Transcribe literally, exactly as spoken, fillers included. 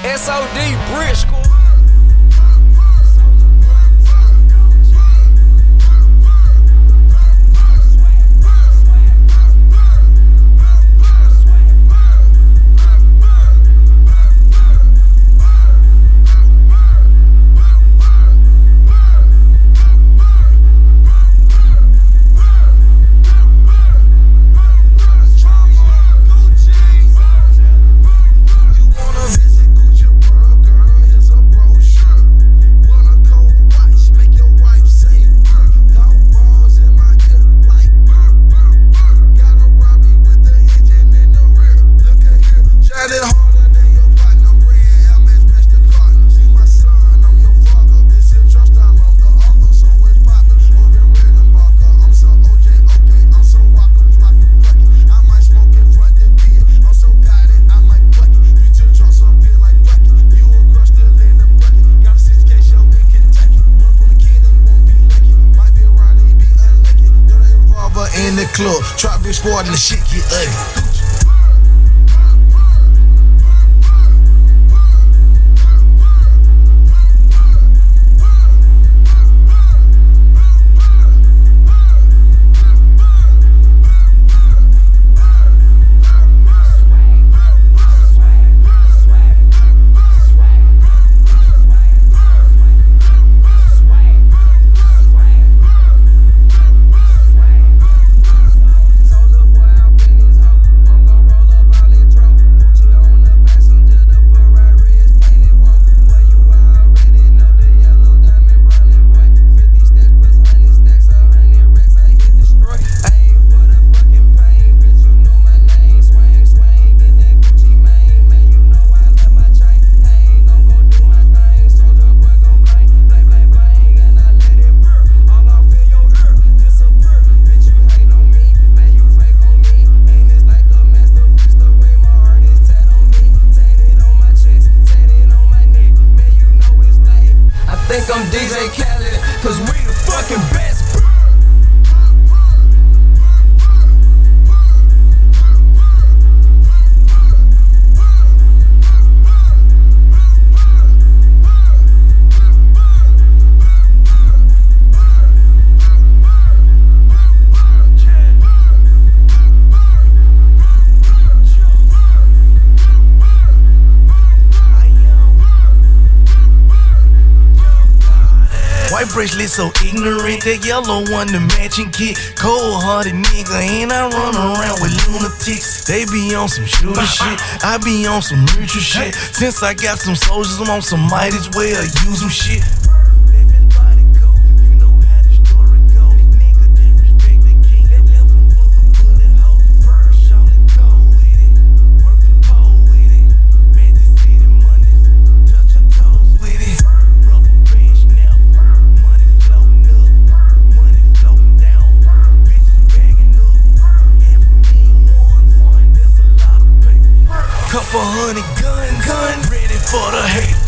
S O D Brick School. In the club, trap bitch squad and the shit get ugly. Think I'm D J Khaled, cause we the fucking best. White bracelet so ignorant, that yellow one the matching kit. Cold hearted nigga, and I run around with lunatics. They be on some shooter shit, I be on some neutral shit. Since I got some soldiers, I'm on some might as well use them shit. Couple hundred gun, gun, ready for the hate.